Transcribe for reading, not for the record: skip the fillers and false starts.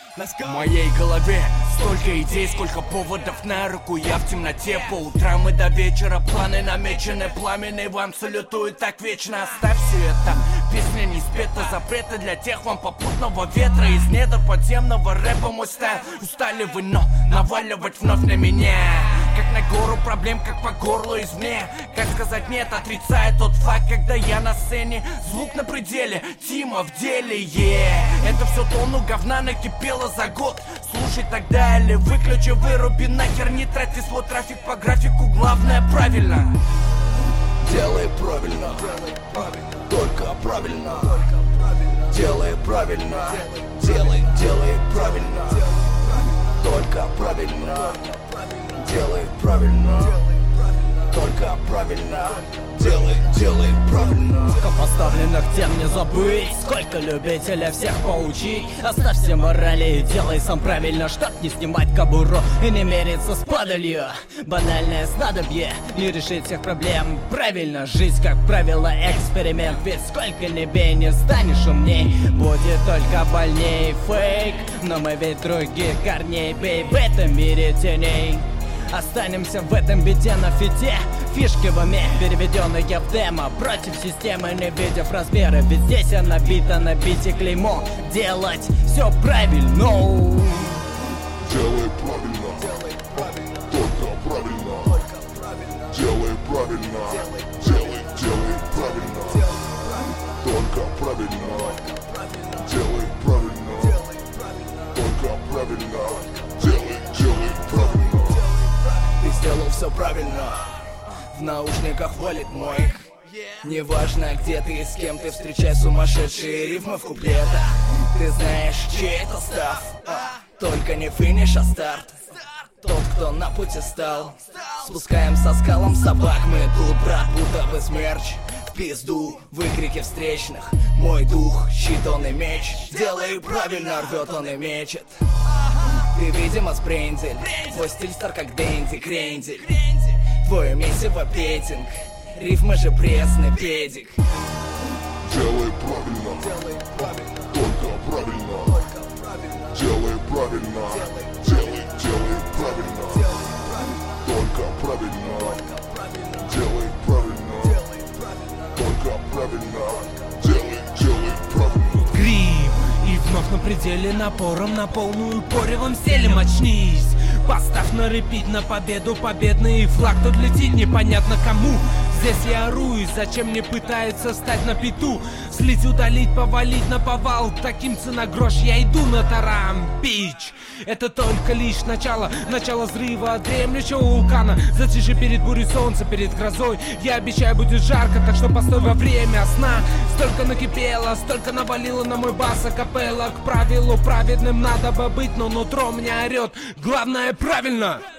В моей голове столько идей, сколько поводов на руку. Я в темноте по утрам и до вечера. Планы намечены, пламенный вам салютует так вечно. Оставь все это, песня не спета. Запреты для тех вам попутного ветра. Из недр подземного рэпа мой стайл. Устали вы, но наваливать вновь на меня. Как на гору проблем, как по горлу извне. Как сказать нет, отрицая тот факт, когда я на сцене. Звук на пределе, Тима в деле, Это все тонну говна накипело за год. Слушай тогда или выключи, выруби нахер. Не трати свой трафик по графику, главное правильно. Делай правильно, только правильно. Делай правильно, делай правильно. Только правильно, делай правильно. Только правильно, делай правильно. Сколько поставленных тем не забыть, сколько любителей всех поучить. Оставь все морали и делай сам правильно, чтоб не снимать кобуру и не мериться с падалью. Банальное снадобье, не решить всех проблем. Правильно, жизнь как правило эксперимент. Ведь сколько ни бей, не станешь умней, будет только больней. Фейк, но мы ведь других корней. Бей в этом мире теней. Останемся в этом бите на фите. Фишки в уме, переведенные в демо. Против системы, не видя размеры. Ведь здесь она бита на бите клеймо. Делать все правильно. Делай правильно, только правильно. Делай правильно, делай правильно. Только правильно, делай правильно. Только правильно, делай правильно. Ты сделал все правильно. В наушниках валит мой. Неважно, где ты и с кем ты, встречай сумасшедшие рифмы в куплетах. Ты знаешь, чей это став. Только не финиш, а старт. Тот, кто на пути стал. Спускаем со скалом собак. Мы тут, брат, будто бы смерч. В пизду, выкрики встречных. Мой дух, щит он и меч. Делай правильно, рвет он и мечет. Ты, видимо, сбрендиль. Твой стиль стар как Дэнди, крендель. Твое месиво петинг. Рифмы же пресный педик. Делай правильно, только правильно. Делай правильно, делай правильно. Только правильно, делай правильно. Только правильно, делай правильно. Грим, и вновь на пределе напором, на полную поревом селем очнись. Поставь на репит на победу, победный флаг тут летит непонятно кому. Здесь я ору, и зачем мне пытается стать на пету? Слить, удалить, повалить на повал. Таким цена грош, я иду на тарам. Бич, это только лишь начало. Начало взрыва дремлющего вулкана. Затишье перед бурей, солнца перед грозой. Я обещаю, будет жарко, так что постой во время сна. Столько накипело, столько навалило на мой бас акапелла. К правилу праведным надо бы быть, но нутро меня орет. Главное правильно.